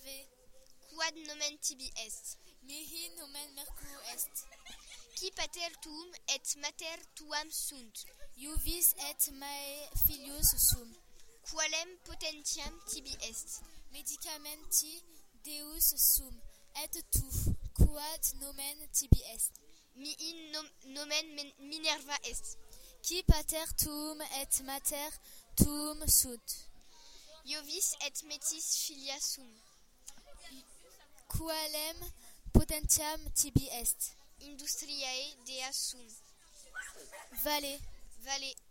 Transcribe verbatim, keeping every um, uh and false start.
ave. Quod nomen tibi est? Mihi nomen Mercur est. Qui pater tuum et mater tuam sunt? Iuvis et mae filius sum. Qualem potentiam tibi est? Medicamenti Deus sum. Et tu, quod nomen tibi est? Mihi nom, nomen men, Minerva est. Qui pater tuum et mater tuum sunt? Iovis et metis filia sum. Qualem potentiam tibi est? Industriae dea sum. Vale. Vale.